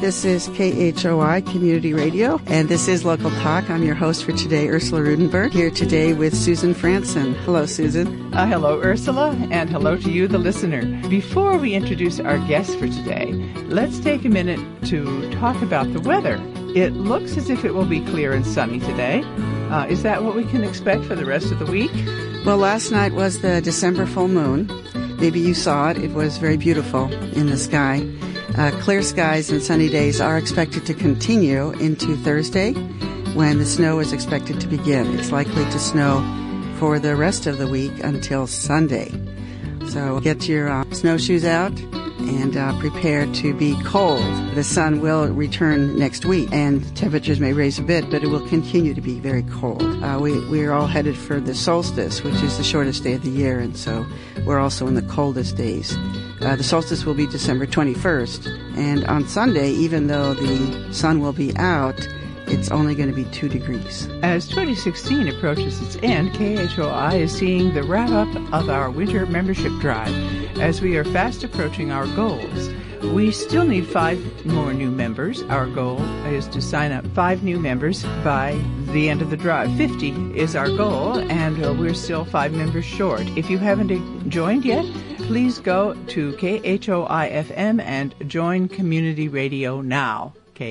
This is KHOI Community Radio, and this is Local Talk. I'm your host for today, Ursula Rudenberg, here today with Susan Franson. Hello, Susan. Hello, Ursula, and hello to you, the listener. Before we introduce our guest for today, let's take a minute to talk about the weather. It looks as if it will be clear and sunny today. Is that what we can expect for the rest of the week? Well, last night was the December full moon. Maybe you saw it. It was very beautiful in the sky. Clear skies and sunny days are expected to continue into Thursday, when the snow is expected to begin. It's likely to snow for the rest of the week until Sunday. So get your snowshoes out and prepare to be cold. The sun will return next week, and temperatures may raise a bit, but it will continue to be very cold. We are all headed for the solstice, which is the shortest day of the year, and so we're also in the coldest days. The solstice will be December 21st, and on Sunday, even though the sun will be out, it's only going to be 2 degrees. As 2016 approaches its end, KHOI is seeing the wrap-up of our winter membership drive as we are fast approaching our goals. We still need 5 more new members. Our goal is to sign up 5 new members by the end of the drive. 50 is our goal, and we're still 5 members short. If you haven't joined yet, please go to KHOI-FM and join Community Radio now,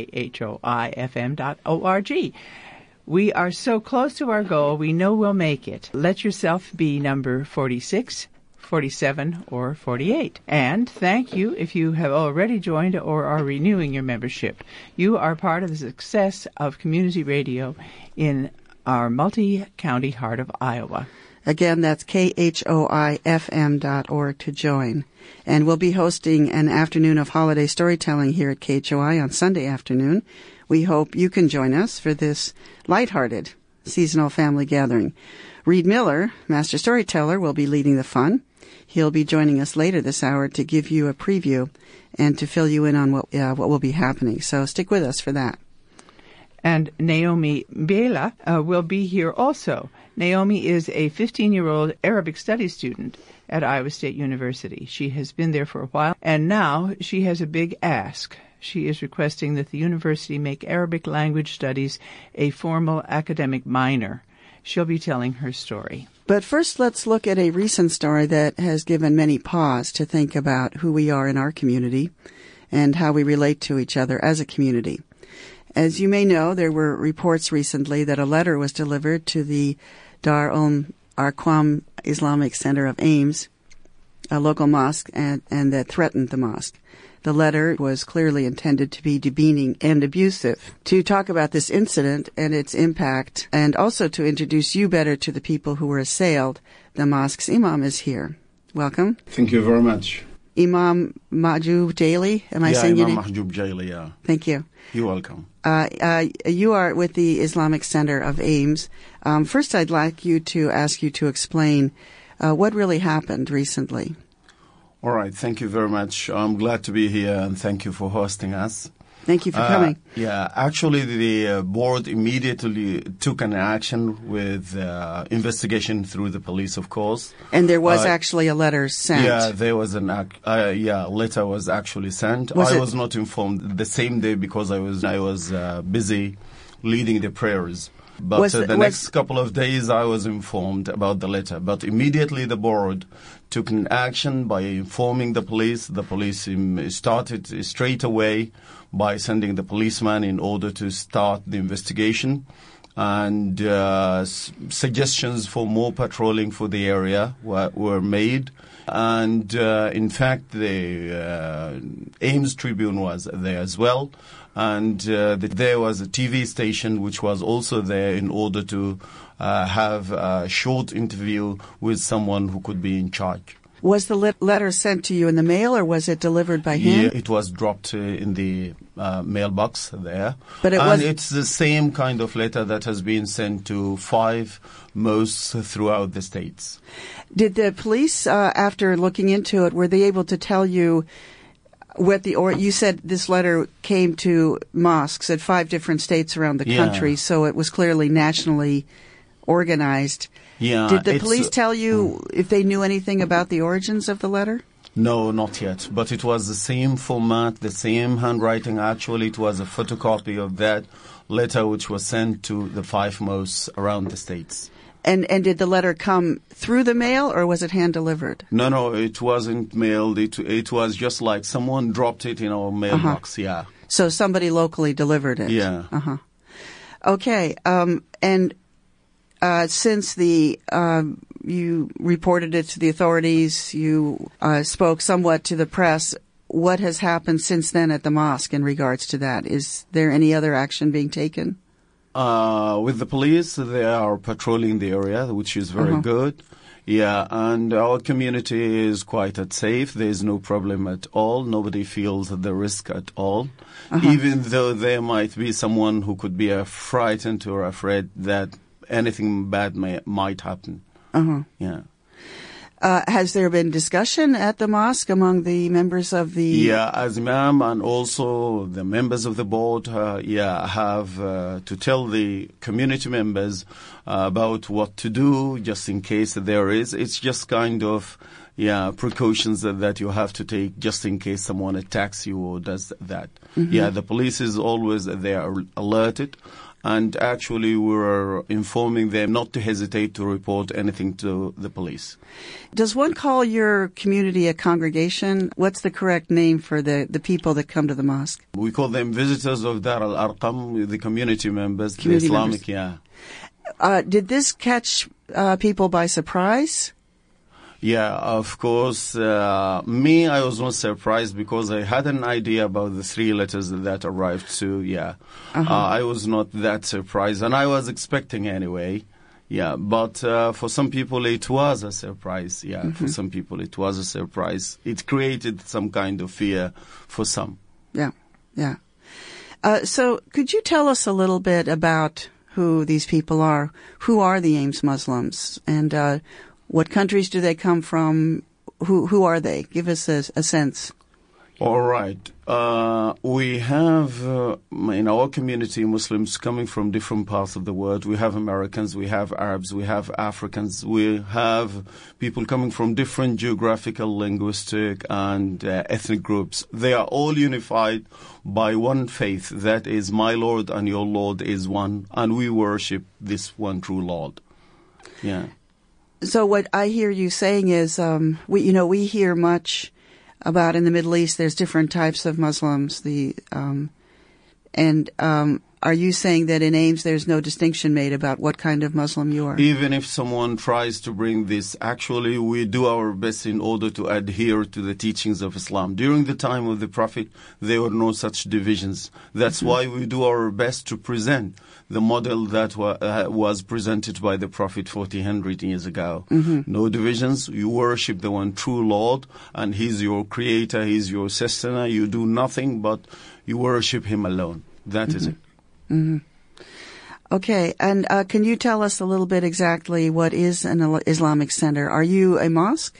KHOIFM.org. We are so close to our goal, we know we'll make it. Let yourself be number 46, 47, or 48. And thank you if you have already joined or are renewing your membership. You are part of the success of community radio in our multi-county heart of Iowa. Again, that's KHOIFM.org to join. And we'll be hosting an afternoon of holiday storytelling here at KHOI on Sunday afternoon. We hope you can join us for this lighthearted seasonal family gathering. Reed Miller, Master Storyteller, will be leading the fun. He'll be joining us later this hour to give you a preview and to fill you in on what will be happening. So stick with us for that. And Naomi Bela will be here also. Naomi is a 15-year-old Arabic studies student at Iowa State University. She has been there for a while, and now she has a big ask. She is requesting that the university make Arabic language studies a formal academic minor. She'll be telling her story. But first, let's look at a recent story that has given many pause to think about who we are in our community and how we relate to each other as a community. As you may know, there were reports recently that a letter was delivered to the Dar Arqam Islamic Center of Ames, a local mosque, and that threatened the mosque. The letter was clearly intended to be demeaning and abusive. To talk about this incident and its impact, and also to introduce you better to the people who were assailed, the mosque's imam is here. Welcome. Thank you very much. Imam Mahjoub Jaili, am I saying your name? Imam Mahjoub Jaili, yeah. Thank you. You're welcome. You are with the Islamic Center of Ames. First, I'd like you to ask you to explain what really happened recently. All right. Thank you very much. I'm glad to be here, and thank you for hosting us. Thank you for coming. Yeah, actually, the board immediately took an action with investigation through the police, of course. And there was actually a letter sent. Yeah, there was letter was actually sent. I was not informed the same day because I was busy leading the prayers. But the next couple of days, I was informed about the letter. But immediately, the board took an action by informing the police. The police started straight away by sending the policeman in order to start the investigation. And suggestions for more patrolling for the area were made. And in fact, the Ames Tribune was there as well. And there was a TV station which was also there in order to have a short interview with someone who could be in charge. Was the letter sent to you in the mail, or was it delivered by hand? Yeah, it was dropped in the mailbox there. But it's the same kind of letter that has been sent to 5 mosques throughout the states. Did the police, after looking into it, were they able to tell you you said this letter came to mosques at 5 different states around the country, so it was clearly nationally organized. Yeah. Did the police tell you if they knew anything about the origins of the letter? No, not yet. But it was the same format, the same handwriting. Actually, it was a photocopy of that letter which was sent to the 5 mosques around the states. And did the letter come through the mail, or was it hand-delivered? No, it wasn't mailed. It was just like someone dropped it in our mailbox, yeah. So somebody locally delivered it? Yeah. Okay, and since you reported it to the authorities, you spoke somewhat to the press, what has happened since then at the mosque in regards to that? Is there any other action being taken? With the police, they are patrolling the area, which is very good. Yeah, and our community is quite safe. There is no problem at all. Nobody feels the risk at all. Even though there might be someone who could be frightened or afraid that anything bad might happen. Yeah. Has there been discussion at the mosque among the members of the... Yeah, as Imam and also the members of the board, have to tell the community members about what to do just in case there is. It's just kind of, precautions that you have to take just in case someone attacks you or does that. Yeah, the police is always, they are alerted. And actually, we're informing them not to hesitate to report anything to the police. Does one call your community a congregation? What's the correct name for the people that come to the mosque? We call them visitors of Dar al-Arqam, the community members, the Islamic, Did this catch people by surprise? Yeah, of course. Me, I was not surprised because I had an idea about the 3 letters that arrived too, I was not that surprised, and I was expecting anyway. Yeah, but for some people it was a surprise. Yeah, for some people it was a surprise. It created some kind of fear for some. Yeah. So could you tell us a little bit about who these people are? Who are the Ames Muslims? And what countries do they come from? Who are they? Give us a sense. All right. We have in our community Muslims coming from different parts of the world. We have Americans, we have Arabs, we have Africans, we have people coming from different geographical, linguistic, and ethnic groups. They are all unified by one faith, that is, my Lord and your Lord is one, and we worship this one true Lord. Yeah. So what I hear you saying is, we hear much about in the Middle East. There's different types of Muslims. Are you saying that in Ames there's no distinction made about what kind of Muslim you are? Even if someone tries to bring this, actually we do our best in order to adhere to the teachings of Islam. During the time of the Prophet, there were no such divisions. That's why we do our best to present the model that was presented by the Prophet 1,400 years ago. No divisions. You worship the one true Lord, and He's your creator, He's your sustainer. You do nothing but you worship Him alone. That is it. Okay, and can you tell us a little bit exactly what is an Islamic center? Are you a mosque?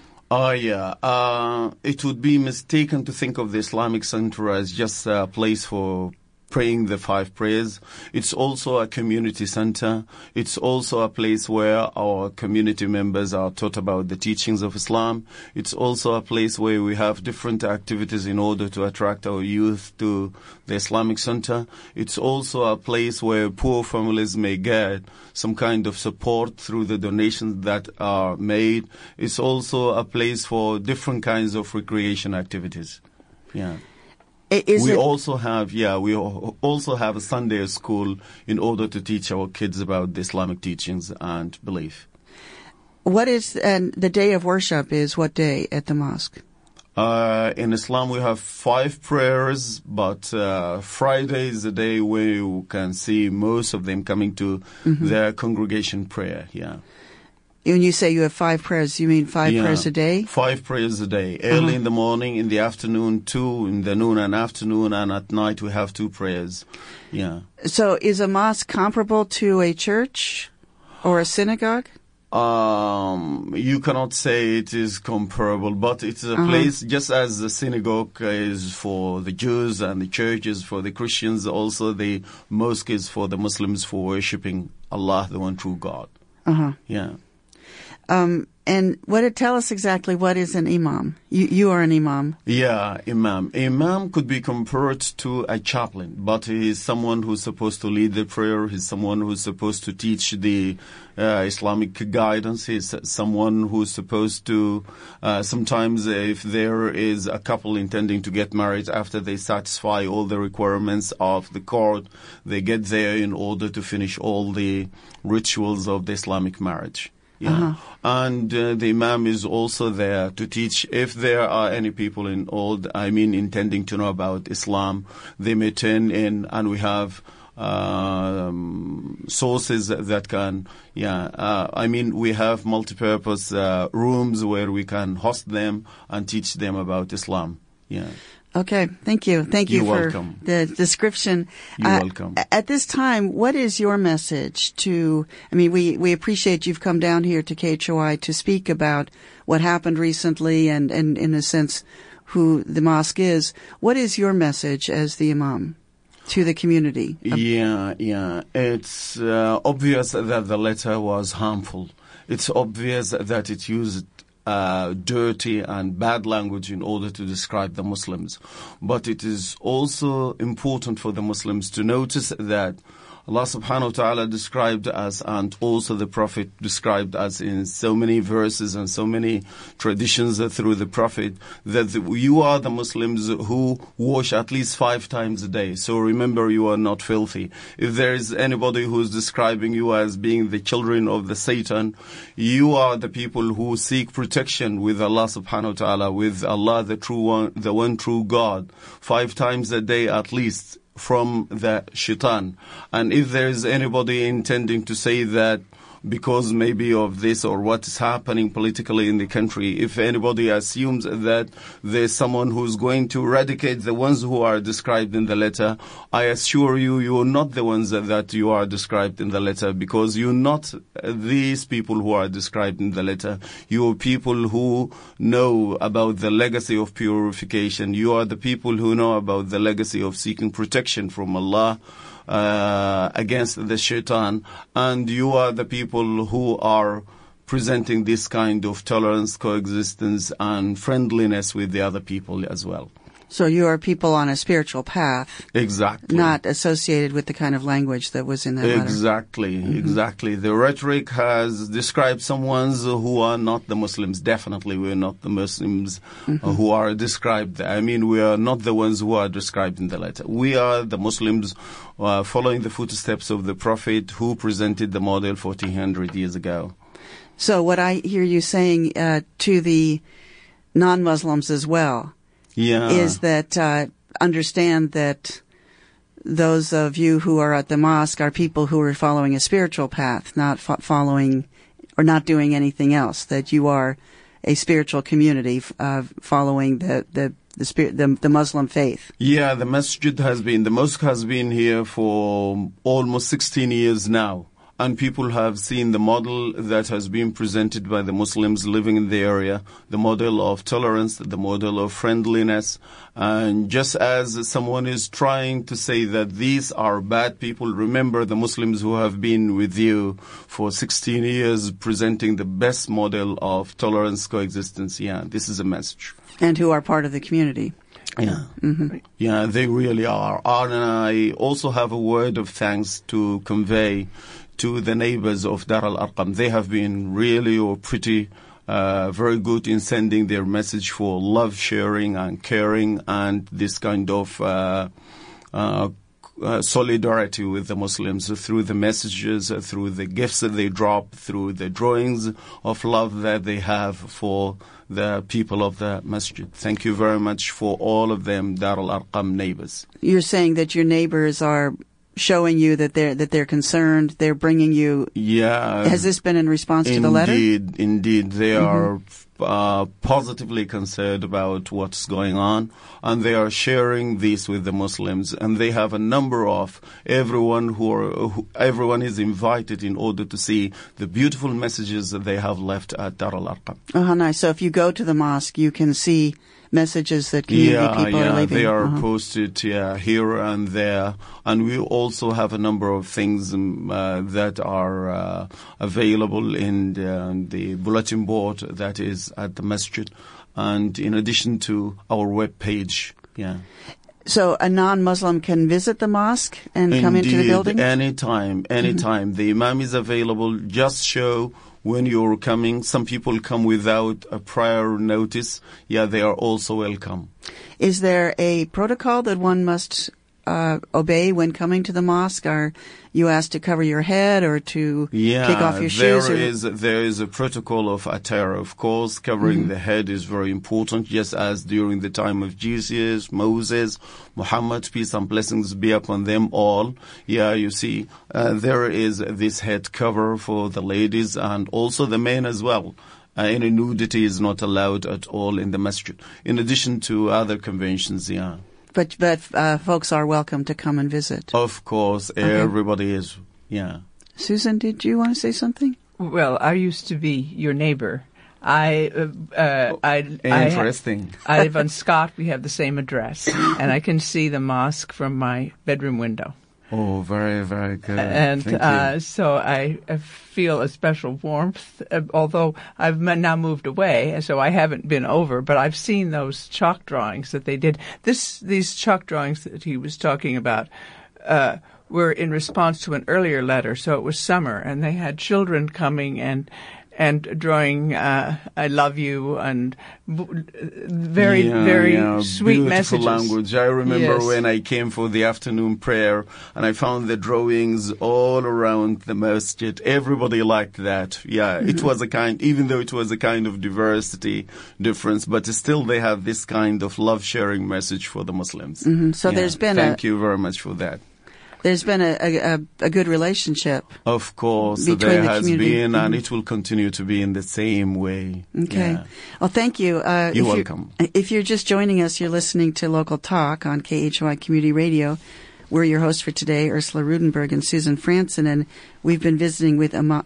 It would be mistaken to think of the Islamic center as just a place for praying the 5 prayers. It's also a community center. It's also a place where our community members are taught about the teachings of Islam. It's also a place where we have different activities in order to attract our youth to the Islamic center. It's also a place where poor families may get some kind of support through the donations that are made. It's also a place for different kinds of recreation activities. Yeah. We also have a Sunday school in order to teach our kids about the Islamic teachings and belief. What is, and the day of worship is what day at the mosque? In Islam we have 5 prayers, but Friday is the day where you can see most of them coming to their congregation prayer, When you say you have 5 prayers, you mean 5 prayers a day? 5 prayers a day. Early in the morning, in the afternoon, 2, in the noon and afternoon, and at night we have 2 prayers. Yeah. So is a mosque comparable to a church or a synagogue? You cannot say it is comparable, but it's a place, just as the synagogue is for the Jews and the church is for the Christians, also the mosque is for the Muslims for worshipping Allah, the one true God. Yeah. And tell us exactly what is an imam? You are an imam. Yeah, imam. Imam could be compared to a chaplain, but he is someone who's supposed to lead the prayer. He's someone who's supposed to teach the Islamic guidance. He's someone who's supposed to, sometimes if there is a couple intending to get married, after they satisfy all the requirements of the court, they get there in order to finish all the rituals of the Islamic marriage. Yeah. And the imam is also there to teach. If there are any people intending to know about Islam, they may turn in, and we have sources that can, we have multi-purpose rooms where we can host them and teach them about Islam. Yeah. Okay, thank you. Thank you for welcome. The description. You're welcome. At this time, what is your message we appreciate you've come down here to KHOI to speak about what happened recently and in a sense, who the mosque is. What is your message as the imam to the community? Yeah. It's obvious that the letter was harmful. It's obvious that it used dirty and bad language in order to describe the Muslims. But it is also important for the Muslims to notice that Allah subhanahu wa ta'ala described us, and also the Prophet described us in so many verses and so many traditions through the Prophet, that you are the Muslims who wash at least 5 times a day. So remember, you are not filthy. If there is anybody who is describing you as being the children of the Satan, you are the people who seek protection with Allah subhanahu wa ta'ala, with Allah the true one, the one true God, 5 times a day at least, from the shaitan. And if there is anybody intending to say that because maybe of this or what is happening politically in the country, if anybody assumes that there's someone who's going to eradicate the ones who are described in the letter, I assure you, you are not the ones that you are described in the letter, because you're not these people who are described in the letter. You are people who know about the legacy of purification. You are the people who know about the legacy of seeking protection from Allah against the shaitan, and you are the people who are presenting this kind of tolerance, coexistence, and friendliness with the other people as well. So you are people on a spiritual path. Exactly. Not associated with the kind of language that was in that letter. Exactly. The rhetoric has described someone who are not the Muslims. Definitely we are not the Muslims who are described. We are not the ones who are described in the letter. We are the Muslims following the footsteps of the Prophet who presented the model 1400 years ago. So what I hear you saying to the non-Muslims as well, is that understand that those of you who are at the mosque are people who are following a spiritual path, not following or not doing anything else, that you are a spiritual community following the Muslim faith. Yeah, the mosque has been here for almost 16 years now. And people have seen the model that has been presented by the Muslims living in the area, the model of tolerance, the model of friendliness. And just as someone is trying to say that these are bad people, remember the Muslims who have been with you for 16 years presenting the best model of tolerance, coexistence. Yeah, this is a message. And who are part of the community. Yeah. Yeah, they really are. And I also have a word of thanks to convey to the neighbors of Dar al-Arqam. They have been really pretty very good in sending their message for love sharing and caring and this kind of solidarity with the Muslims through the messages, through the gifts that they drop, through the drawings of love that they have for the people of the masjid. Thank you very much for all of them, Dar al-Arqam neighbors. You're saying that your neighbors are showing you that they're concerned, they're bringing you... Yeah. Has this been in response to the letter? Indeed. They are positively concerned about what's going on, and they are sharing this with the Muslims, and they have a number of everyone everyone is invited in order to see the beautiful messages that they have left at Dar al-Arqam. Oh, how nice. So if you go to the mosque, you can see messages that community people are leaving. They are posted here and there. And we also have a number of things that are available in the bulletin board that is at the masjid, and in addition to our web page. Yeah. So a non-Muslim can visit the mosque and come into the building? Anytime. The imam is available. Just show when you're coming. Some people come without a prior notice. Yeah, they are also welcome. Is there a protocol that one must obey when coming to the mosque? Are you asked to cover your head or to take off your shoes? There is a protocol of attire, of course. Covering the head is very important, just as during the time of Jesus, Moses, Muhammad, peace and blessings be upon them all. Yeah, you see, there is this head cover for the ladies and also the men as well. Any nudity is not allowed at all in the masjid, in addition to other conventions, yeah. But folks are welcome to come and visit. Of course, everybody is, yeah. Susan, did you want to say something? Well, I used to be your neighbor. Interesting. I live on Scott. We have the same address, and I can see the mosque from my bedroom window. Oh, very, very good. And so I feel a special warmth, although I've now moved away, so I haven't been over, but I've seen those chalk drawings that they did. These chalk drawings that he was talking about were in response to an earlier letter, so it was summer, and they had children coming and drawing I love you and very sweet beautiful messages. Language. I remember when I came for the afternoon prayer and I found the drawings all around the masjid. Everybody liked that. Yeah, it was even though it was a kind of diversity difference, but still they have this kind of love-sharing message for the Muslims. So there's been Thank you very much for that. There's been a good relationship. Of course, there has been, and it will continue to be in the same way. Okay. Yeah. Well, thank you. You're welcome. If you're just joining us, you're listening to Local Talk on KHOI Community Radio. We're your hosts for today, Ursula Rudenberg and Susan Franson, and we've been visiting with Imam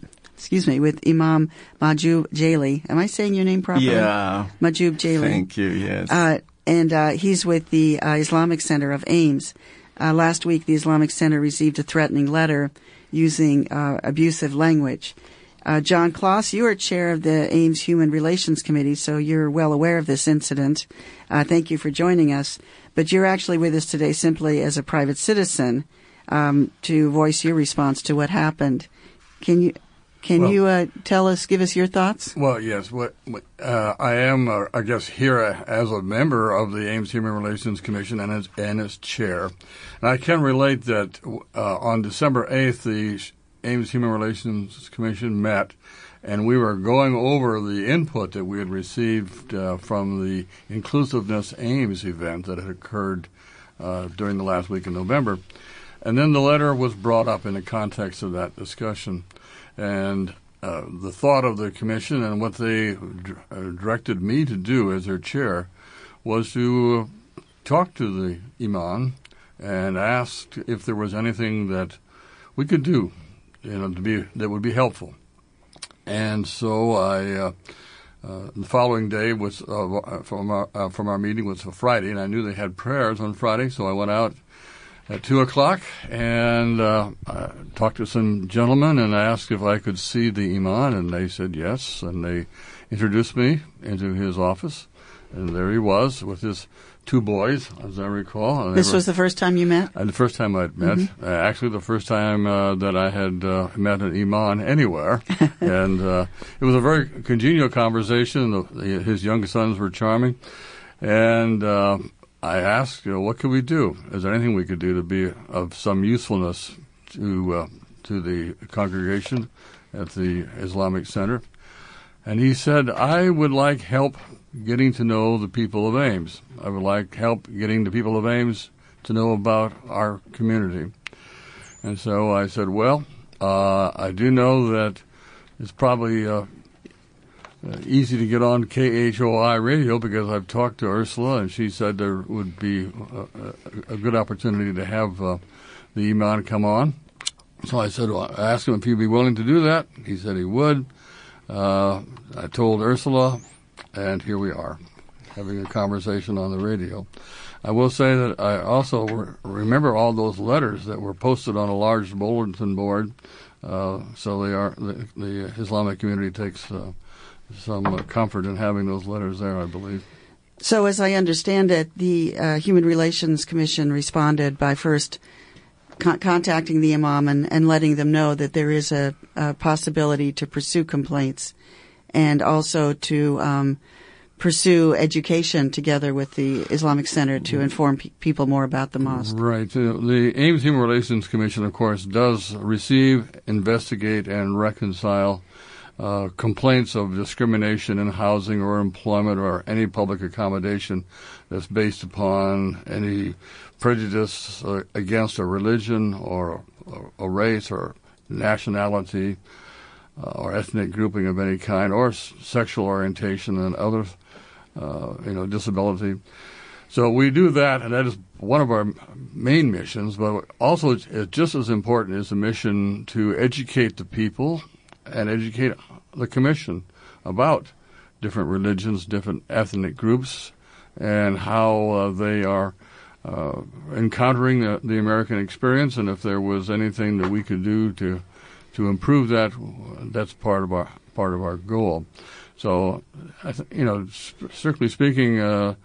Mahjoub Jaili. Am I saying your name properly? Yeah. Mahjoub Jaili. Thank you, yes. And he's with the Islamic Center of Ames. Last week, the Islamic Center received a threatening letter using abusive language. John Kloss, you are chair of the Ames Human Relations Committee, so you're well aware of this incident. Thank you for joining us. But you're actually with us today simply as a private citizen to voice your response to what happened. Can you give us your thoughts? Well, yes. I am, I guess, here as a member of the Ames Human Relations Commission and as chair. And I can relate that on December 8th, the Ames Human Relations Commission met, and we were going over the input that we had received from the Inclusiveness Ames event that had occurred during the last week in November. And then the letter was brought up in the context of that discussion. And the thought of the commission and what they directed me to do as their chair was to talk to the imam and ask if there was anything that we could do, that would be helpful. And so the following day was from our meeting was a Friday, and I knew they had prayers on Friday, so I went out at 2:00 and I talked to some gentlemen and asked if I could see the imam, and they said yes, and they introduced me into his office, and there he was with his two boys, as I recall. This was the first time you met? The first time I'd met. Actually, the first time that I had met an imam anywhere. And it was a very congenial conversation. His young sons were charming. And I asked, what could we do? Is there anything we could do to be of some usefulness to the congregation at the Islamic Center? And he said, I would like help getting to know the people of Ames. I would like help getting the people of Ames to know about our community. And so I said, well, I do know that it's probably easy to get on KHOI radio because I've talked to Ursula, and she said there would be a good opportunity to have the imam come on. So I said, well, I asked him if he'd be willing to do that. He said he would. I told Ursula, and here we are, having a conversation on the radio. I will say that I also remember all those letters that were posted on a large bulletin board. So the Islamic community takes some comfort in having those letters there, I believe. So as I understand it, the Human Relations Commission responded by first contacting the imam and letting them know that there is a possibility to pursue complaints and also to pursue education together with the Islamic Center to inform people more about the mosque. Right. The Ames Human Relations Commission, of course, does receive, investigate, and reconcile complaints of discrimination in housing or employment or any public accommodation that's based upon any prejudice against a religion or a race or nationality or ethnic grouping of any kind or sexual orientation and other disability. So we do that, and that is one of our main missions, but also just as important is the mission to educate the people and educate the Commission about different religions, different ethnic groups, and how they are encountering the American experience, and if there was anything that we could do to improve that, that's part of our goal. So, strictly speaking,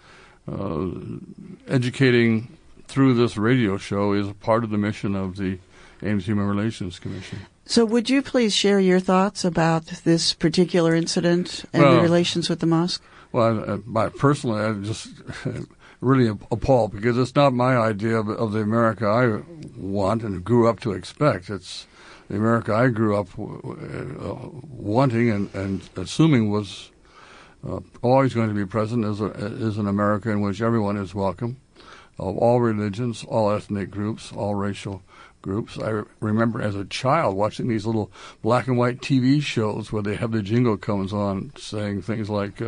educating through this radio show is a part of the mission of the Ames Human Relations Commission. So would you please share your thoughts about this particular incident and the relations with the mosque? Well, personally, I'm just really appalled because it's not my idea of the America I want and grew up to expect. It's the America I grew up wanting and assuming was always going to be present is an America in which everyone is welcome, of all religions, all ethnic groups, all racial groups. I remember as a child watching these little black and white TV shows where they have the jingle comes on saying things like,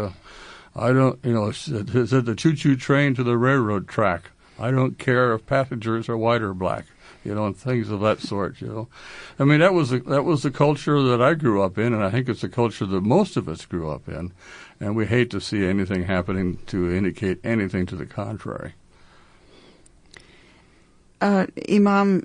said the choo-choo train to the railroad track. I don't care if passengers are white or black, and things of that sort, I mean, that was the culture that I grew up in, and I think it's the culture that most of us grew up in, and we hate to see anything happening to indicate anything to the contrary. Imam,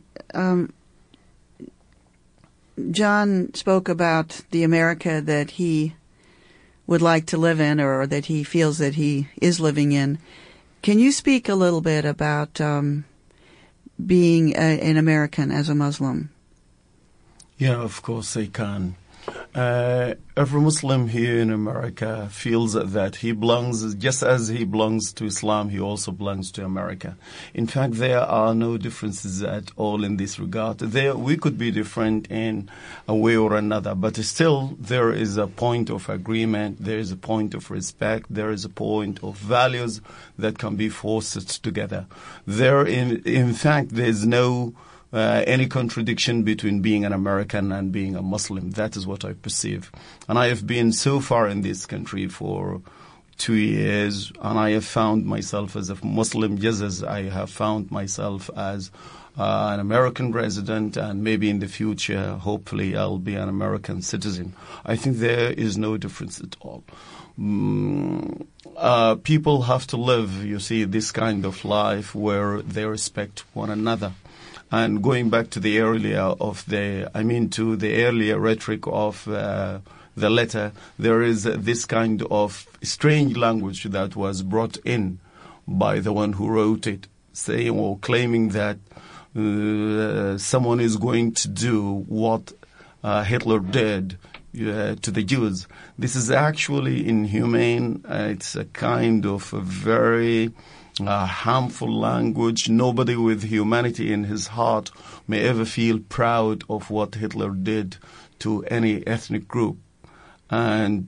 John spoke about the America that he would like to live in or that he feels that he is living in. Can you speak a little bit about being an American as a Muslim? Yeah, of course I can. Every Muslim here in America feels that he belongs, just as he belongs to Islam, he also belongs to America. In fact, there are no differences at all in this regard. We could be different in a way or another, but still there is a point of agreement, there is a point of respect, there is a point of values that can be forced together. In fact, there is no any contradiction between being an American and being a Muslim. That is what I perceive. And I have been so far in this country for 2 years, and I have found myself as a Muslim just as I have found myself as an American resident, and maybe in the future, hopefully, I'll be an American citizen. I think there is no difference at all. People have to live, this kind of life where they respect one another. And going back to the earlier rhetoric of the letter, there is this kind of strange language that was brought in by the one who wrote it, saying or claiming that someone is going to do what Hitler did to the Jews. This is actually inhumane. It's a kind of a very harmful language. Nobody with humanity in his heart may ever feel proud of what Hitler did to any ethnic group. And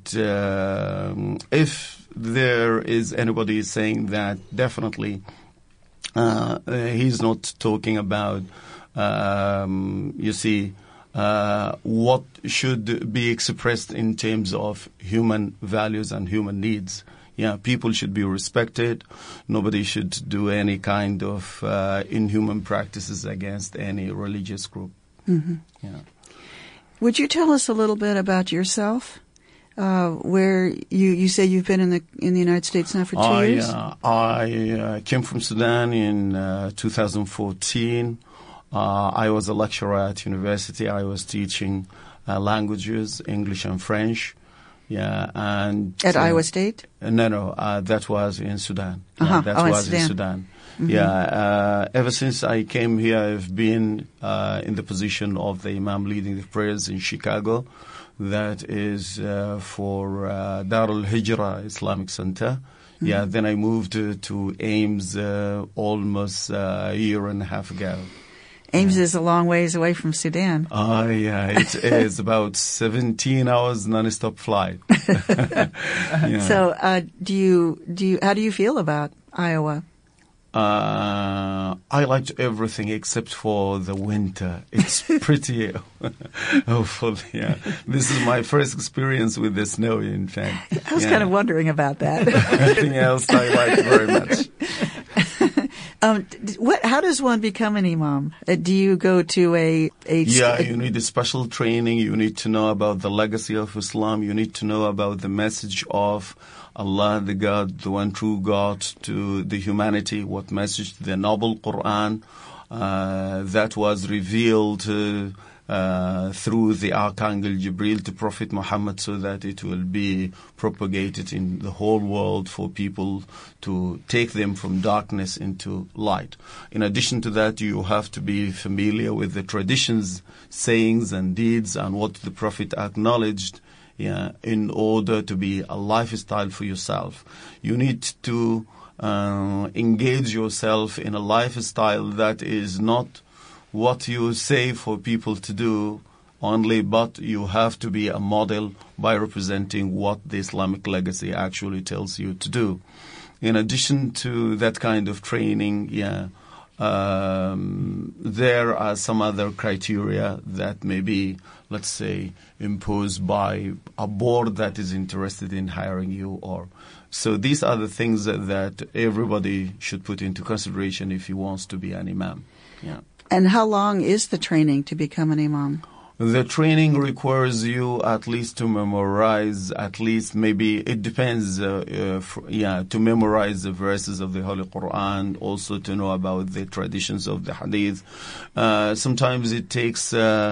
if there is anybody saying that, definitely he's not talking about, what should be expressed in terms of human values and human needs. Yeah, people should be respected. Nobody should do any kind of inhuman practices against any religious group. Mm-hmm. Yeah. Would you tell us a little bit about yourself? Where you say you've been in the United States now for 2 years? I came from Sudan in 2014. I was a lecturer at university. I was teaching languages, English and French. Yeah, and at Iowa State? No, that was in Sudan. Uh-huh. Yeah, that was in Sudan. Mm-hmm. Yeah, ever since I came here, I've been in the position of the Imam leading the prayers in Chicago. That is for Darul Hijra Islamic Center. Mm-hmm. Yeah, then I moved to Ames almost a year and a half ago. Ames is a long ways away from Sudan. Yeah, it is about 17 hours non-stop flight. Yeah. So, how do you feel about Iowa? I liked everything except for the winter. It's pretty awful. Yeah, this is my first experience with the snow. In fact, I was kind of wondering about that. Everything else I like very much. How does one become an imam? Do you go to you need a special training. You need to know about the legacy of Islam. You need to know about the message of Allah, the God, the one true God to the humanity. What message? The noble Quran that was revealed through the Archangel Jibril to Prophet Muhammad, so that it will be propagated in the whole world for people to take them from darkness into light. In addition to that, you have to be familiar with the traditions, sayings and deeds and what the Prophet acknowledged, in order to be a lifestyle for yourself. You need to engage yourself in a lifestyle that is not what you say for people to do only, but you have to be a model by representing what the Islamic legacy actually tells you to do. In addition to that kind of training, there are some other criteria that may be, let's say, imposed by a board that is interested in hiring you. So these are the things that everybody should put into consideration if he wants to be an imam. Yeah. And how long is the training to become an imam? The training requires you at least to memorize, maybe it depends, to memorize the verses of the Holy Quran, also to know about the traditions of the Hadith. Sometimes it takes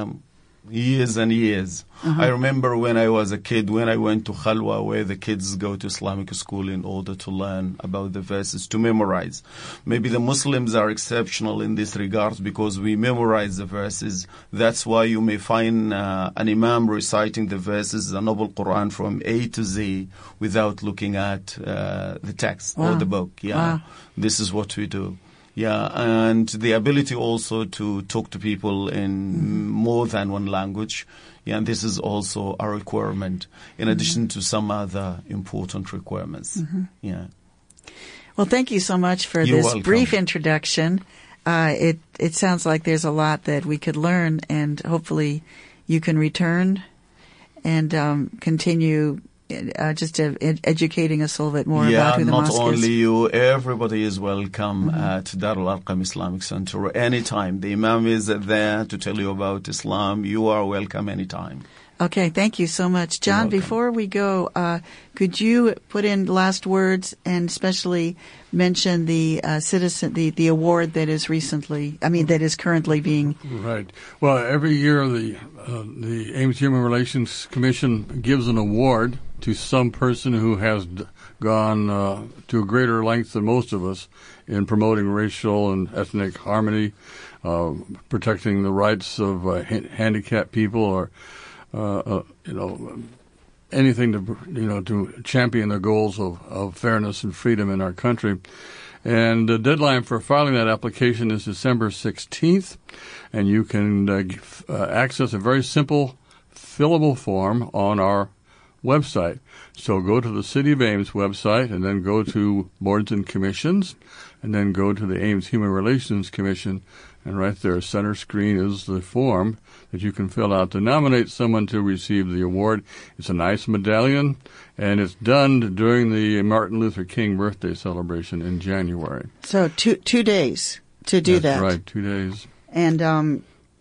years and years. Uh-huh. I remember when I was a kid, when I went to Khalwa, where the kids go to Islamic school in order to learn about the verses, to memorize. Maybe the Muslims are exceptional in this regard because we memorize the verses. That's why you may find an imam reciting the verses, the Noble Quran from A to Z, without looking at the text or the book. Yeah, wow. This is what we do. Yeah, and the ability also to talk to people in more than one language. Yeah, and this is also a requirement in addition to some other important requirements. Mm-hmm. Yeah. Well, thank you so much for this brief introduction. It sounds like there's a lot that we could learn, and hopefully you can return and continue educating us a little bit more about who the mosque is. Not only you, everybody is welcome at Darul Arqam Islamic Center anytime. The Imam is there to tell you about Islam. You are welcome anytime. Okay, thank you so much. John, before we go, could you put in last words and especially mention the the award that is that is currently being... Right. Well, every year the Ames Human Relations Commission gives an award to some person who has gone to a greater length than most of us in promoting racial and ethnic harmony, protecting the rights of handicapped people, or anything to champion the goals of fairness and freedom in our country. And the deadline for filing that application is December 16th, and you can access a very simple fillable form on our website. So go to the City of Ames website and then go to Boards and Commissions and then go to the Ames Human Relations Commission. And right there, center screen is the form that you can fill out to nominate someone to receive the award. It's a nice medallion, and it's done during the Martin Luther King birthday celebration in January. So 2 days to do that. That's right, 2 days. And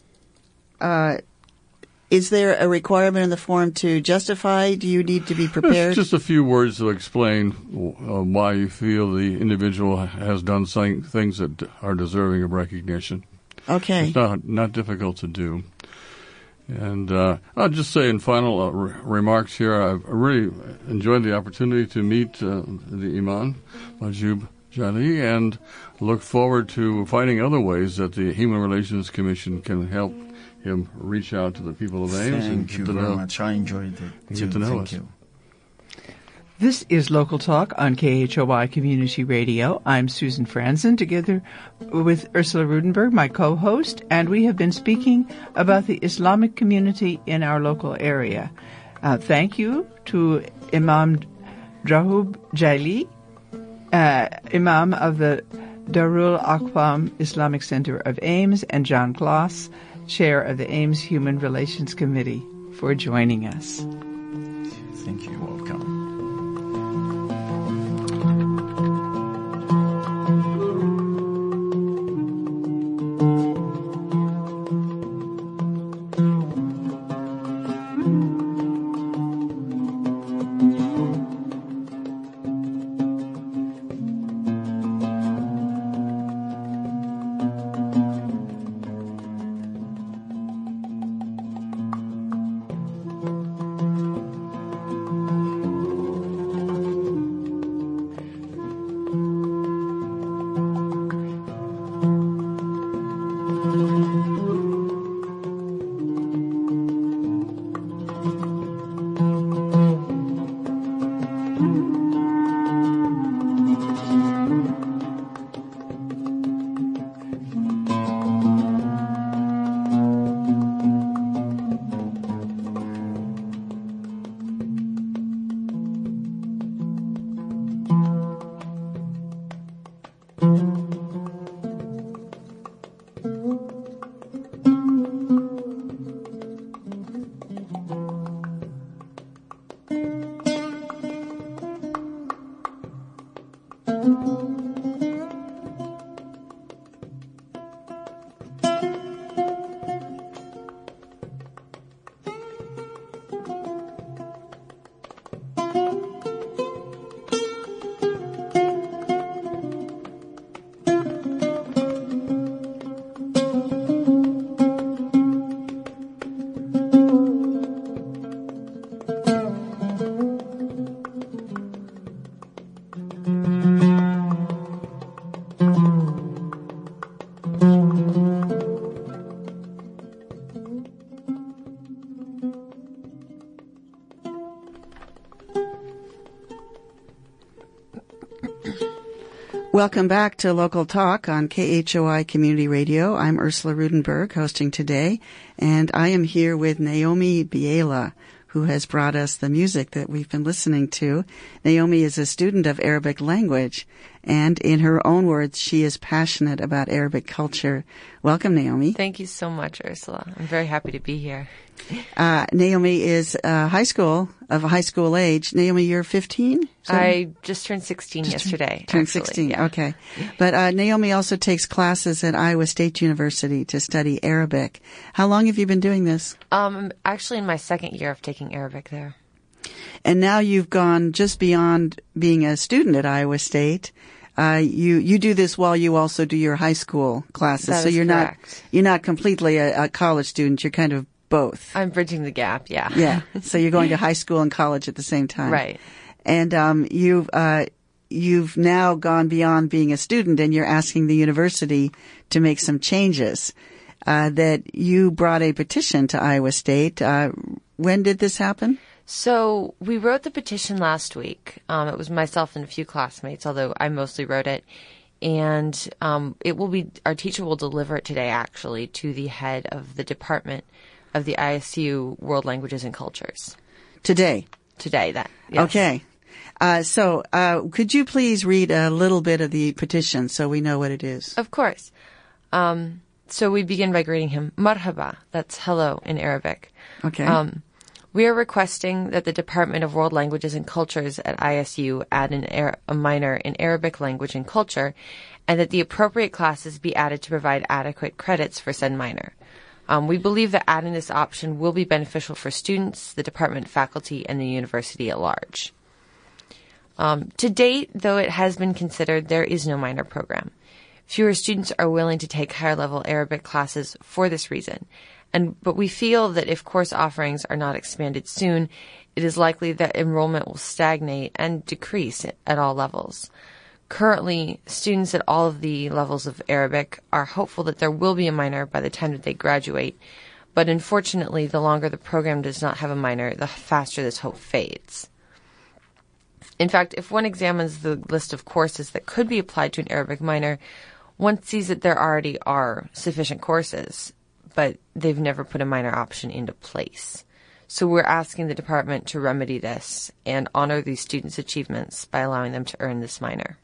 is there a requirement in the form to justify? Do you need to be prepared? It's just a few words to explain why you feel the individual has done things that are deserving of recognition. Okay. It's not difficult to do. And I'll just say in final remarks here, I've really enjoyed the opportunity to meet the Imam, Mahjoub Jaili, and look forward to finding other ways that the Human Relations Commission can help him reach out to the people of Ames. Thank you very much. I enjoyed it. Get to know us. You. This is Local Talk on KHOY Community Radio. I'm Susan Franzen, together with Ursula Rudenberg, my co-host, and we have been speaking about the Islamic community in our local area. Thank you to Imam Mahjoub Jaili, Imam of the Darul Aqwam Islamic Center of Ames, and John Kloss, Chair of the Ames Human Relations Committee, for joining us. Thank you. Welcome. Welcome back to Local Talk on KHOI Community Radio. I'm Ursula Rudenberg, hosting today, and I am here with Naomi Biela, who has brought us the music that we've been listening to. Naomi is a student of Arabic language, and in her own words, she is passionate about Arabic culture. Welcome, Naomi. Thank you so much, Ursula. I'm very happy to be here. Naomi is of high school age. Naomi, you're 15? I just turned 16 yesterday. Turned 16, yeah. Okay. But Naomi also takes classes at Iowa State University to study Arabic. How long have you been doing this? I'm actually in my second year of taking Arabic there. And now you've gone just beyond being a student at Iowa State. You do this while you also do your high school classes. That so is you're correct. not completely a college student. You're kind of both. I'm bridging the gap, yeah. Yeah. So you're going to high school and college at the same time. Right. And you've now gone beyond being a student, and you're asking the university to make some changes. That you brought a petition to Iowa State. When did this happen? So we wrote the petition last week. It was myself and a few classmates, although I mostly wrote it. And it will be, our teacher will deliver it today, actually, to the head of the department of the ISU World Languages and Cultures. Today? today. Yes. Okay. So could you please read a little bit of the petition so we know what it is? Of course. So we begin by greeting him, marhaba, that's hello in Arabic. Okay. We are requesting that the Department of World Languages and Cultures at ISU add a minor in Arabic language and culture, and that the appropriate classes be added to provide adequate credits for said minor. We believe that adding this option will be beneficial for students, the department faculty, and the university at large. To date, though it has been considered, there is no minor program. Fewer students are willing to take higher-level Arabic classes for this reason. But we feel that if course offerings are not expanded soon, it is likely that enrollment will stagnate and decrease at all levels. Currently, students at all of the levels of Arabic are hopeful that there will be a minor by the time that they graduate. But unfortunately, the longer the program does not have a minor, the faster this hope fades. In fact, if one examines the list of courses that could be applied to an Arabic minor, one sees that there already are sufficient courses, but they've never put a minor option into place. So we're asking the department to remedy this and honor these students' achievements by allowing them to earn this minor.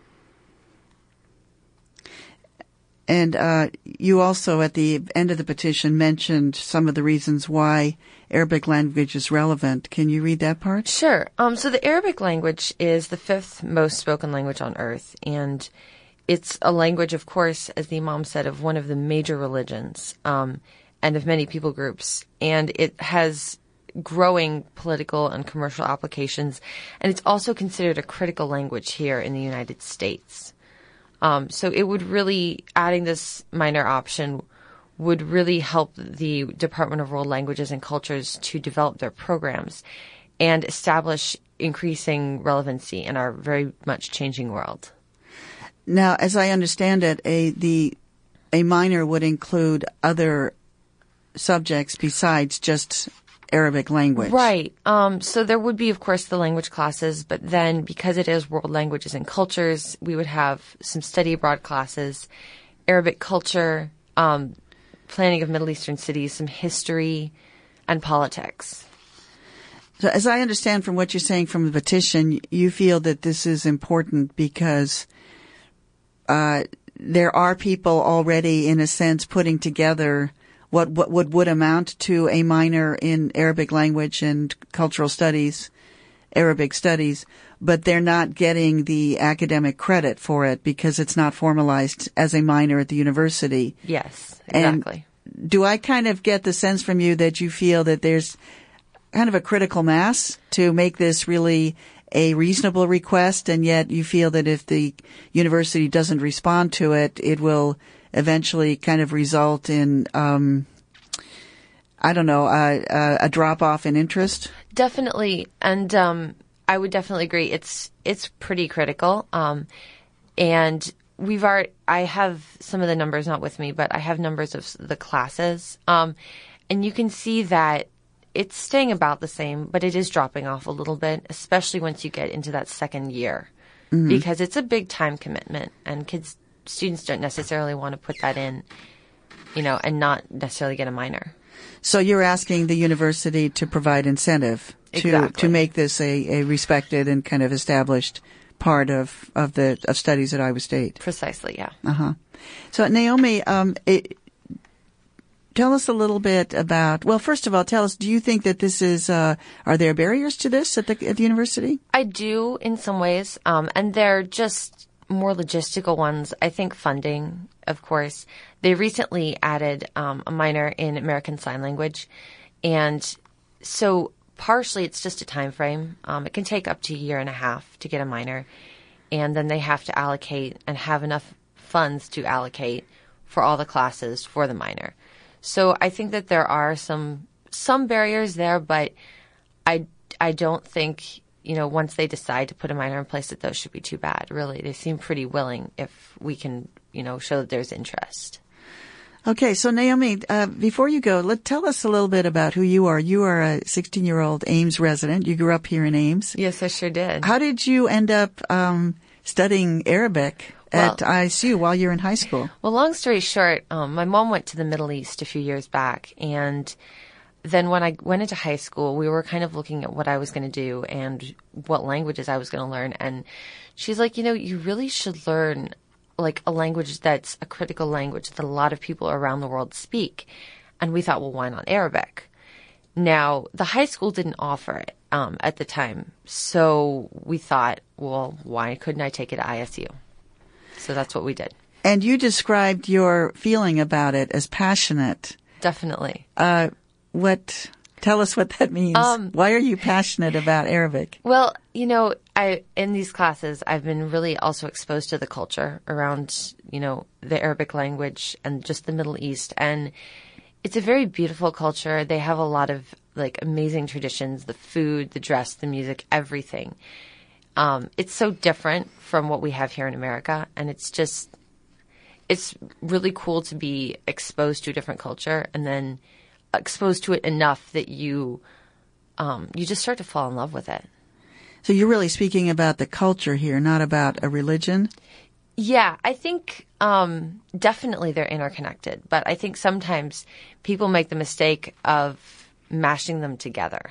And you also, at the end of the petition, mentioned some of the reasons why Arabic language is relevant. Can you read that part? Sure. So the Arabic language is the 5th most spoken language on earth, and it's a language, of course, as the Imam said, of one of the major religions and of many people groups. And it has growing political and commercial applications, and it's also considered a critical language here in the United States. So it would really, adding this minor option would really help the Department of World Languages and Cultures to develop their programs and establish increasing relevancy in our very much changing world. Now, as I understand it, a minor would include other subjects besides just Arabic language. Right. So there would be, of course, the language classes, but then because it is world languages and cultures, we would have some study abroad classes, Arabic culture, planning of Middle Eastern cities, some history, and politics. So as I understand from what you're saying from the petition, you feel that this is important because there are people already, in a sense, putting together what would amount to a minor in Arabic language and cultural studies, Arabic studies, but they're not getting the academic credit for it because it's not formalized as a minor at the university. Yes, exactly. And do I kind of get the sense from you that you feel that there's kind of a critical mass to make this really a reasonable request, and yet you feel that if the university doesn't respond to it, it will eventually kind of result in, a drop-off in interest? Definitely. And I would definitely agree. It's pretty critical. And I have some of the numbers not with me, but I have numbers of the classes. And you can see that it's staying about the same, but it is dropping off a little bit, especially once you get into that second year, because it's a big time commitment, and students don't necessarily want to put that in, and not necessarily get a minor. So you're asking the university to provide incentive to make this a respected and kind of established part of studies at Iowa State. Precisely, yeah. Uh-huh. So Naomi, tell us a little bit about, well, first of all, tell us, do you think that this is, are there barriers to this at the university? I do in some ways, and they're just more logistical ones. I think funding, of course. They recently added a minor in American Sign Language, and so partially it's just a time frame. It can take up to a year and a half to get a minor, and then they have to allocate and have enough funds to allocate for all the classes for the minor. So I think that there are some barriers there, but I don't think, once they decide to put a minor in place, that those should be too bad. Really, they seem pretty willing if we can, show that there's interest. Okay, so Naomi, before you go, tell us a little bit about who you are. You are a 16-year-old Ames resident. You grew up here in Ames. Yes, I sure did. How did you end up studying Arabic at ISU while you're in high school? Well, long story short, my mom went to the Middle East a few years back, and then when I went into high school, we were kind of looking at what I was going to do and what languages I was going to learn. And she's like, you really should learn like a language that's a critical language that a lot of people around the world speak. And we thought, well, why not Arabic? Now, the high school didn't offer it at the time. So we thought, well, why couldn't I take it at ISU? So that's what we did. And you described your feeling about it as passionate. Definitely. Tell us what that means. Why are you passionate about Arabic? Well, in these classes, I've been really also exposed to the culture around, the Arabic language and just the Middle East. And it's a very beautiful culture. They have a lot of like amazing traditions, the food, the dress, the music, everything. It's so different from what we have here in America. And it's really cool to be exposed to a different culture and then exposed to it enough that you just start to fall in love with it. So you're really speaking about the culture here, not about a religion? Yeah, I think definitely they're interconnected, but I think sometimes people make the mistake of mashing them together.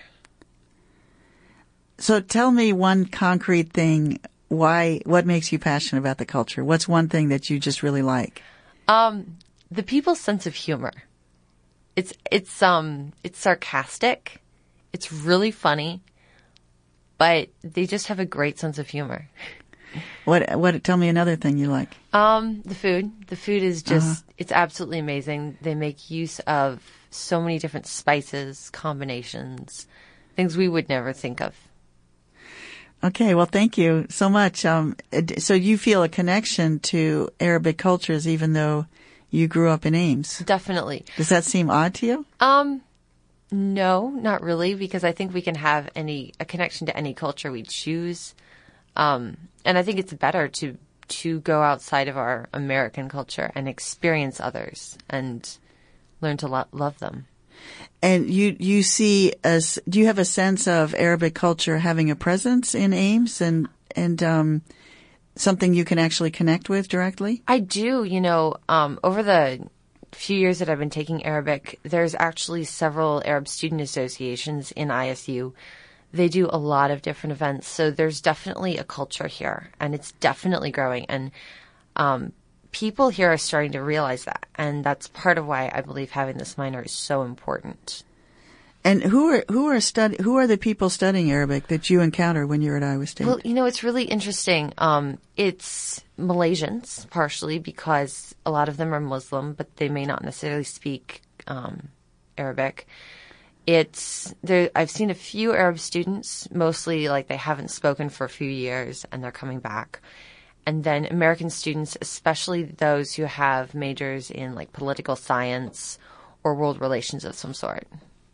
So tell me one concrete thing. What makes you passionate about the culture? What's one thing that you just really like? The people's sense of humor. It's sarcastic. It's really funny, but they just have a great sense of humor. Tell me another thing you like. The food. The food is just, It's absolutely amazing. They make use of so many different spices, combinations, things we would never think of. Okay, well, thank you so much. So you feel a connection to Arabic cultures even though you grew up in Ames? Definitely. Does that seem odd to you? No, not really, because I think we can have a connection to any culture we choose. And I think it's better to go outside of our American culture and experience others and learn to love them. And do you have a sense of Arabic culture having a presence in Ames and something you can actually connect with directly? I do. Over the few years that I've been taking Arabic, there's actually several Arab student associations in ISU. They do a lot of different events. So there's definitely a culture here, and it's definitely growing. And people here are starting to realize that. And that's part of why I believe having this minor is so important. And who are the people studying Arabic that you encounter when you're at Iowa State? Well, it's really interesting. It's Malaysians, partially because a lot of them are Muslim, but they may not necessarily speak Arabic. I've seen a few Arab students, mostly like they haven't spoken for a few years and they're coming back. And then American students, especially those who have majors in like political science or world relations of some sort.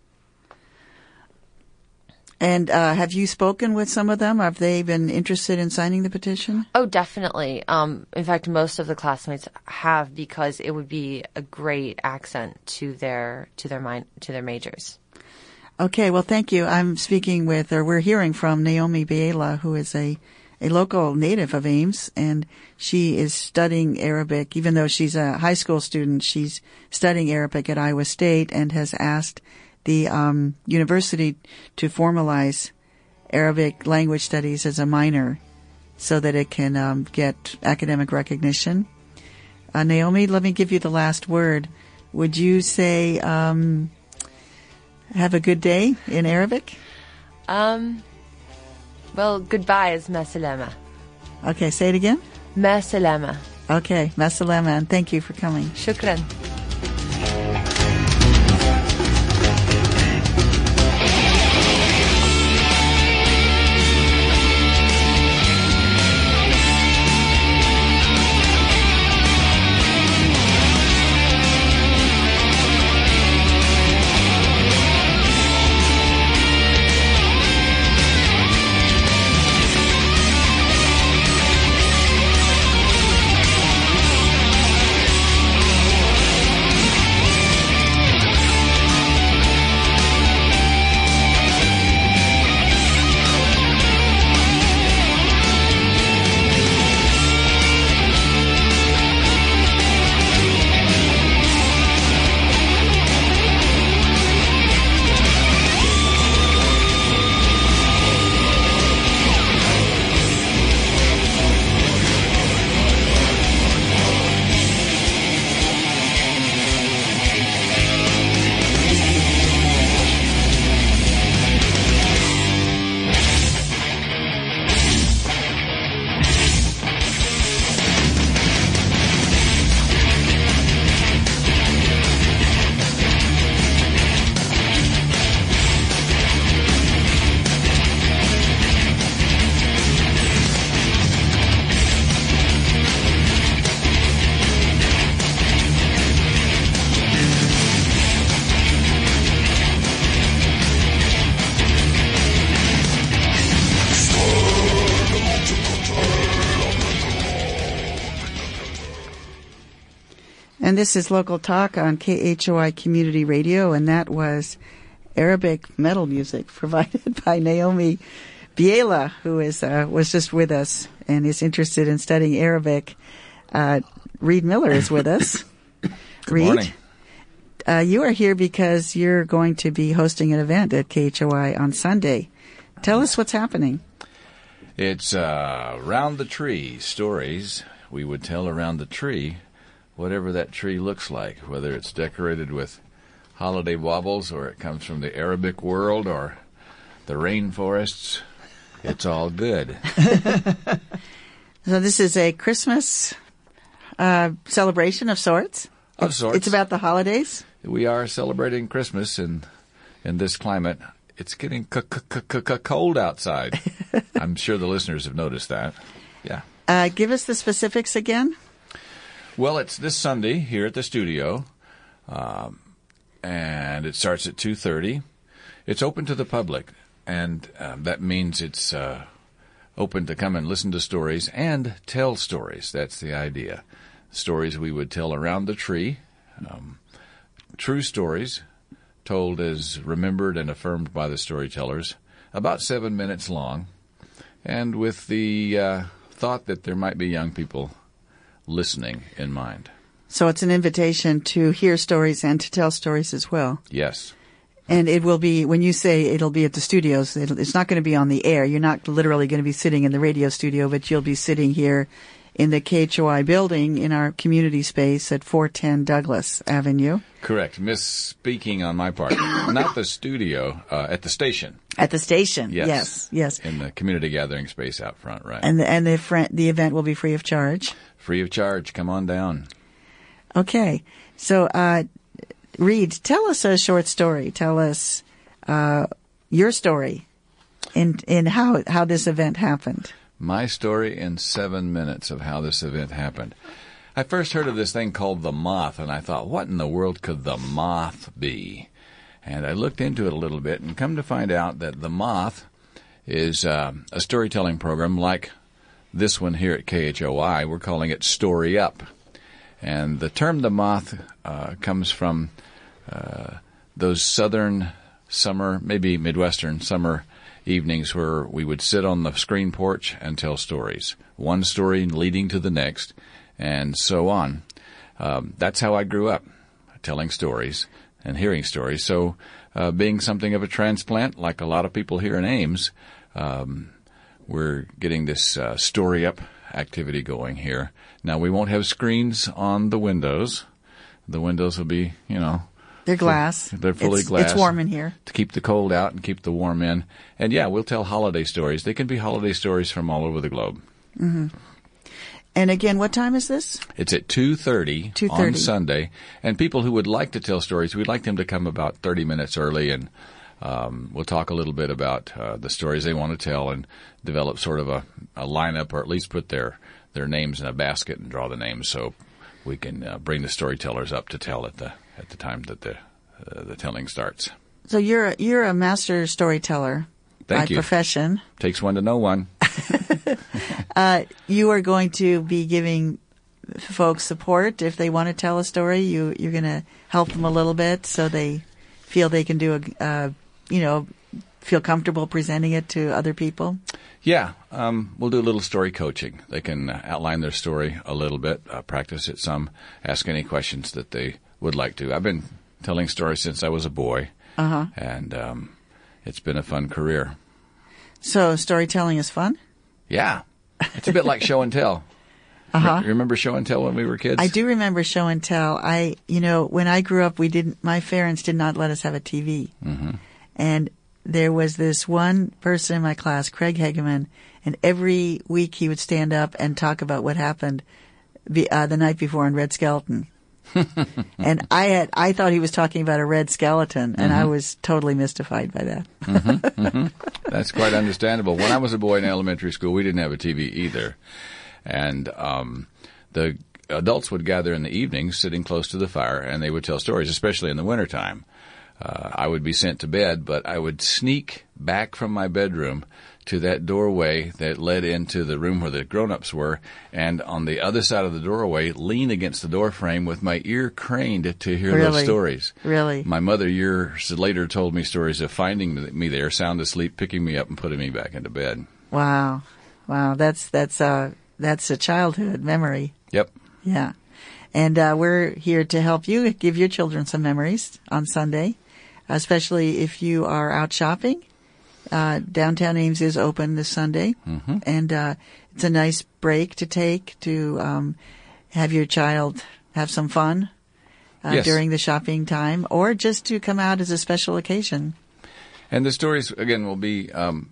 And have you spoken with some of them? Have they been interested in signing the petition? Oh, definitely. In fact, most of the classmates have, because it would be a great accent to their majors. Okay, well, thank you. We're hearing from Naomi Biela, who is a local native of Ames, and she is studying Arabic. Even though she's a high school student, she's studying Arabic at Iowa State and has asked the university to formalize Arabic language studies as a minor so that it can get academic recognition. Naomi, let me give you the last word. Would you say have a good day in Arabic? Well, goodbye is ma salama. Okay, say it again. Ma salama. Okay, ma salama, and thank you for coming. Shukran. And this is Local Talk on KHOI Community Radio, and that was Arabic metal music provided by Naomi Biela, who was just with us and is interested in studying Arabic. Reed Miller is with us. Good morning. You are here because you're going to be hosting an event at KHOI on Sunday. Tell us what's happening. It's Round the Tree stories we would tell around the tree, whatever that tree looks like, whether it's decorated with holiday baubles or it comes from the Arabic world or the rainforests. It's all good. So this is a Christmas celebration of sorts? Of sorts. It's about the holidays? We are celebrating Christmas in this climate. It's getting cold outside. I'm sure the listeners have noticed that. Yeah. Give us the specifics again. Well, it's this Sunday here at the studio, and it starts at 2:30. It's open to the public, and that means it's open to come and listen to stories and tell stories. That's the idea. Stories we would tell around the tree, true stories told as remembered and affirmed by the storytellers, about 7 minutes long, and with the thought that there might be young people listening in mind. So it's an invitation to hear stories and to tell stories as well. Yes. And it will be, when you say it'll be at the studios, it's not going to be on the air. You're not literally going to be sitting in the radio studio, but you'll be sitting here in the KHOI building in our community space at 410 Douglas Avenue. Correct. Misspeaking on my part. Not the studio, at the station. At the station, yes. In the community gathering space out front, right. And the event will be free of charge? Free of charge. Come on down. Okay. So, Reed, tell us a short story. Tell us your story in how this event happened. My story in 7 minutes of how this event happened. I first heard of this thing called the Moth, and I thought, what in the world could the Moth be? And I looked into it a little bit and come to find out that the Moth is a storytelling program like this one here at KHOI. We're calling it Story Up. And the term the Moth comes from those southern summer, maybe Midwestern summer evenings where we would sit on the screen porch and tell stories, one story leading to the next, and so on. That's how I grew up, telling stories and hearing stories. So being something of a transplant, like a lot of people here in Ames, we're getting this Story Up activity going here. Now, we won't have screens on the windows. The windows will be, they're glass. They're fully glass. It's warm in here. To keep the cold out and keep the warm in. And yeah, we'll tell holiday stories. They can be holiday stories from all over the globe. Mm-hmm. And again, what time is this? It's at 2:30 on Sunday. And people who would like to tell stories, we'd like them to come about 30 minutes early, and we'll talk a little bit about the stories they want to tell and develop sort of a lineup, or at least put their names in a basket and draw the names so we can bring the storytellers up to tell at the time that the telling starts. So you're a master storyteller by profession. Takes one to know one. You are going to be giving folks support if they want to tell a story. You're going to help them a little bit so they feel they can do feel comfortable presenting it to other people. Yeah, we'll do a little story coaching. They can outline their story a little bit, practice it some, ask any questions that they would like to. I've been telling stories since I was a boy, and it's been a fun career. So storytelling is fun? Yeah. It's a bit like show and tell. Remember show and tell when we were kids? I do remember show and tell. When I grew up, my parents did not let us have a TV. Mm-hmm. And there was this one person in my class, Craig Hegeman, and every week he would stand up and talk about what happened the night before on Red Skelton. And I thought he was talking about a red skeleton, and I was totally mystified by that. That's quite understandable. When I was a boy in elementary school, we didn't have a TV either. And the adults would gather in the evenings, sitting close to the fire, and they would tell stories, especially in the wintertime. I would be sent to bed, but I would sneak back from my bedroom to that doorway that led into the room where the grown-ups were, and on the other side of the doorway, lean against the door frame with my ear craned to hear those stories. Really? My mother years later told me stories of finding me there, sound asleep, picking me up, and putting me back into bed. Wow. That's a childhood memory. Yep. Yeah. And we're here to help you give your children some memories on Sunday, especially if you are out shopping. Downtown Ames is open this Sunday, and it's a nice break to take to have your child have some fun during the shopping time, or just to come out as a special occasion. And the stories, again, will be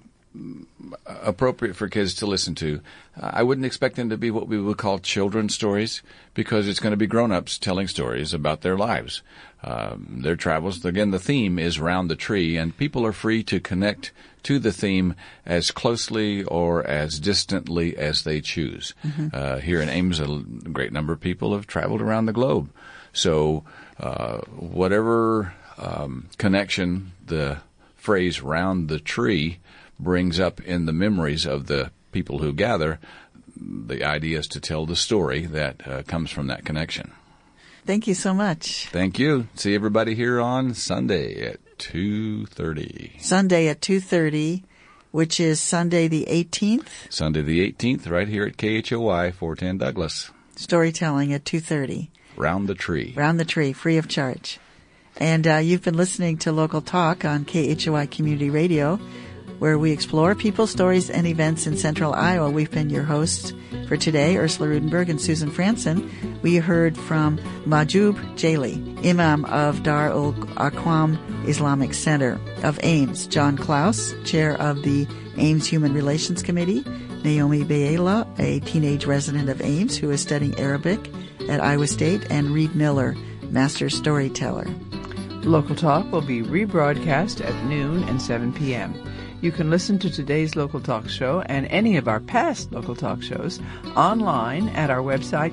appropriate for kids to listen to. I wouldn't expect them to be what we would call children's stories, because it's going to be grown-ups telling stories about their lives, their travels. Again, the theme is Round the Tree, and people are free to connect to the theme as closely or as distantly as they choose. Here in Ames, a great number of people have traveled around the globe. So whatever connection the phrase round the tree brings up in the memories of the people who gather, the idea is to tell the story that comes from that connection. Thank you so much. Thank you. See everybody here on Sunday at 2:30. Sunday at 2:30, which is Sunday the 18th. Sunday the 18th, right here at KHOI 410 Douglas. Storytelling at 2:30. Round the Tree. Round the Tree, free of charge. And you've been listening to Local Talk on KHOI Community Radio, where we explore people, stories, and events in Central Iowa. We've been your hosts for today, Ursula Rudenberg and Susan Franson. We heard from Mahjoub Jali, Imam of Dar ul Aqwam Islamic Center of Ames, John Klaus, chair of the Ames Human Relations Committee, Naomi Beala, a teenage resident of Ames who is studying Arabic at Iowa State, and Reed Miller, master storyteller. Local Talk will be rebroadcast at noon and 7 p.m. You can listen to today's Local Talk show and any of our past Local Talk shows online at our website,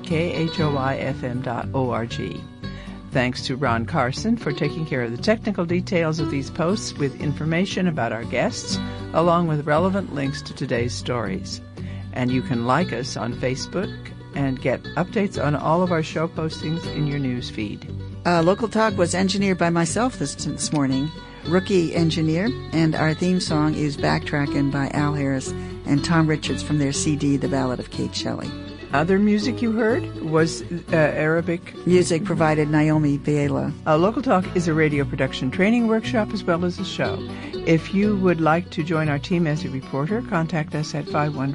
khoifm.org. Thanks to Ron Carson for taking care of the technical details of these posts with information about our guests, along with relevant links to today's stories. And you can like us on Facebook and get updates on all of our show postings in your news feed. Local Talk was engineered by myself this morning, Rookie Engineer, and our theme song is Backtrackin' by Al Harris and Tom Richards from their CD, The Ballad of Kate Shelley. Other music you heard was Arabic. Music provided Naomi Beala. Local Talk is a radio production training workshop as well as a show. If you would like to join our team as a reporter, contact us at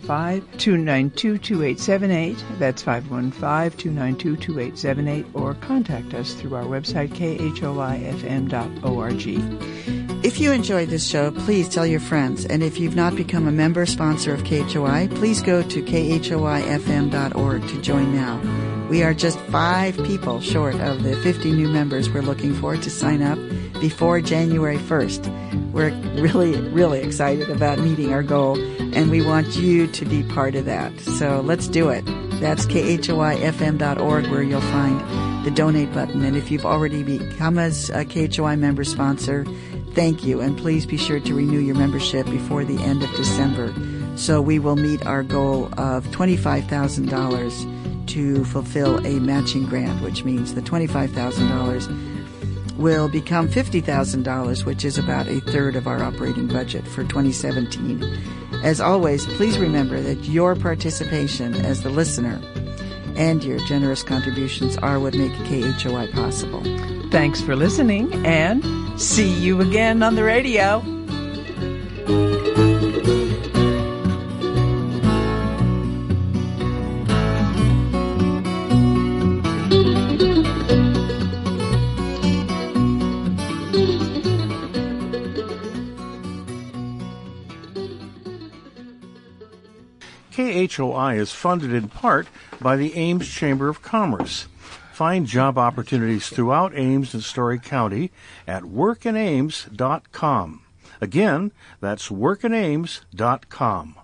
515-292-2878. That's 515-292-2878, or contact us through our website, khoifm.org. If you enjoyed this show, please tell your friends. And if you've not become a member sponsor of KHOI, please go to khoifm.org to join now. We are just 5 people short of the 50 new members we're looking for to sign up before January 1st. We're really, really excited about meeting our goal, and we want you to be part of that. So let's do it. That's khoifm.org, where you'll find the donate button. And if you've already become a KHOI member sponsor, thank you. And please be sure to renew your membership before the end of December, so we will meet our goal of $25,000 to fulfill a matching grant, which means the $25,000 will become $50,000, which is about a third of our operating budget for 2017. As always, please remember that your participation as the listener and your generous contributions are what make KHOI possible. Thanks for listening, and see you again on the radio. KHOI is funded in part by the Ames Chamber of Commerce. Find job opportunities throughout Ames and Story County at workinames.com. Again, that's workinames.com.